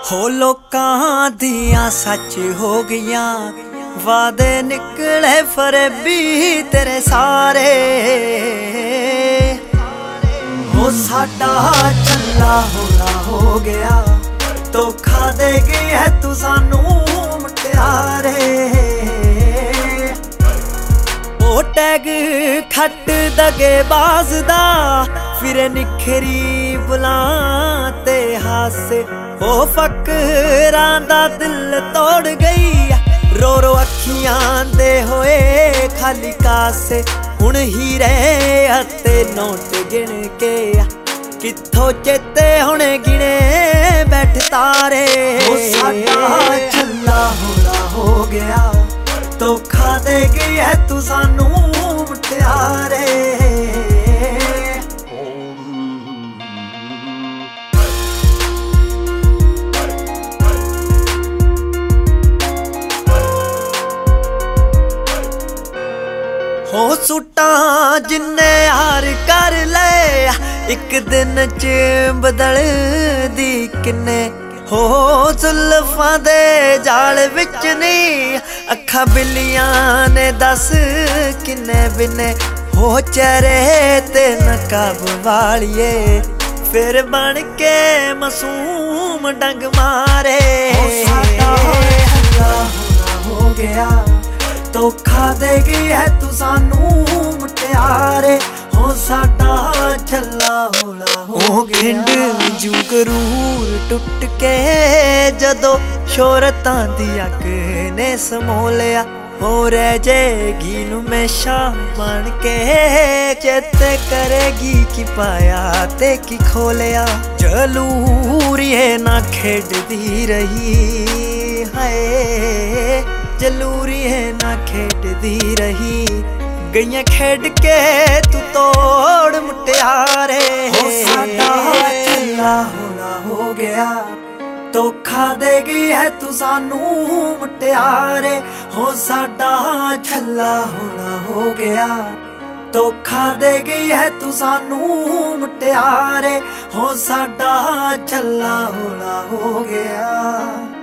ਹੋ ਲੋਕਾਂ ਦੀਆਂ ਸੱਚ ਹੋ ਗਈਆਂ, ਵਾਦੇ ਨਿਕਲੇ ਫਰੇਬੀ ਤੇਰੇ ਸਾਰੇ। ਹੋ ਸਾਡਾ ਚੱਲਾ ਹੋਣਾ ਹੋ ਗਿਆ, ਧੋਖਾ ਦੇ ਗਈ ਹੈ ਤੂੰ ਸਾਨੂੰ ਮੁਟਿਆਰੇ। ਉਹ ਟੈਗ ਖੱਟ ਦਗੇ ਬਾਜ਼ ਦਾ, ਫਿਰ ਨਿਖਰੀ ਬੁਲਾਂ ਤੇ ਹਾਸੇ। ਉਹ ਫਕਰਾਂ ਦਾ ਦਿਲ ਤੋੜ ਗਈ, ਰੋ ਰੋ ਅੱਖੀਆਂ ਦੇ ਹੋਏ ਖਾਲੀ ਕਾਸੇ। ਹੁਣ ਹੀਰੇ ਅਤੇ ਨੋਟ ਗਿਣ ਕੇ ਕਿੱਥੋਂ ਚੇਤੇ ਹੁਣ ਗਿਣੇ ਬੈਠ ਤਾਰੇ। ਉਹ ਸਾਡਾ ਛੱਲਾ ਹੋਲਾ ਹੋ ਗਿਆ, ਧੋਖਾ ਦੇ ਗਈ ਹੈ ਤੂੰ ਸਾਨੂੰ ਮੁਟਿਆਰੇ। ਹੋ ਸੂਟਾਂ ਜਿੰਨੇ ਹਾਰ ਕਰ ਲੈ, ਇੱਕ ਦਿਨ ਚ ਬਦਲਦੀ ਕਿੰਨੇ। ਹੋ ਜ਼ੁਲਫਾਂ ਦੇ ਜਾਲ ਵਿੱਚ ਨੀ, ਅੱਖਾਂ ਬਿੱਲੀਆਂ ਨੇ ਦੱਸ ਕਿੰਨੇ ਬਿੰਨੇ। ਹੋ ਚਿਹਰੇ ਤੇ ਨਕਾਬ ਵਾਲੀਏ, ਫਿਰ ਬਣ ਕੇ ਮਾਸੂਮ ਡੰਗ ਮਾਰੇ। ਸਾਡਾ ਹੱਲਾ ਹੋਣਾ ਹੋ ਗਿਆ, ਧੋਖਾ ਦੇ ਗਈ ਹੈ ਤੂੰ ਸਾਨੂੰ ਮੁਟਿਆਰੇ। ਹੋ ਸਾਡਾ ਛੱਲਾ ਹੋਲਾ ਹੋ ਗਿਆ। ਖਿੰਡ ਜੂ ਗਰੂਰ ਟੁੱਟ ਕੇ ਜਦੋਂ ਸ਼ੋਹਰਤਾਂ ਦੀ ਅੱਗ ਨੇ ਸਮੋ ਲਿਆ। ਹੋ ਰਹਿ ਜੇਗੀ ਨੂੰ ਹਮੇਸ਼ਾ ਬਣ ਕੇ, ਚੇਤੇ ਕਰੇਗੀ ਕੀ ਪਾਇਆ ਤੇ ਕੀ ਖੋਲਿਆ। ਜਲੂਰੀਏ ਨਾ ਖੇਡਦੀ ਰਹੀ ਹਾਏ, ਜਲੂਰੀਏ ਨਾ ਖੇਡਦੀ ਰਹੀ। ਗਈਆਂ ਖੇਡ ਕੇ ਤੂੰ ਤੋੜ ਮੁਟਿਆਰੇ। ਹੋ ਸਾਡਾ ਛੱਲਾ ਹੋਲਾ ਹੋ ਗਿਆ, ਧੋਖਾ ਦੇ ਗਈ ਹੈ ਤੂੰ ਸਾਨੂੰ ਮੁਟਿਆਰੇ। ਹੋ ਸਾਡਾ ਛੱਲਾ ਹੋਲਾ ਹੋ ਗਿਆ, ਧੋਖਾ ਦੇ ਗਈ ਹੈ ਤੂੰ ਸਾਨੂੰ ਮੁਟਿਆਰੇ। ਹੋ ਸਾਡਾ ਛੱਲਾ ਹੋਲਾ ਹੋ ਗਿਆ।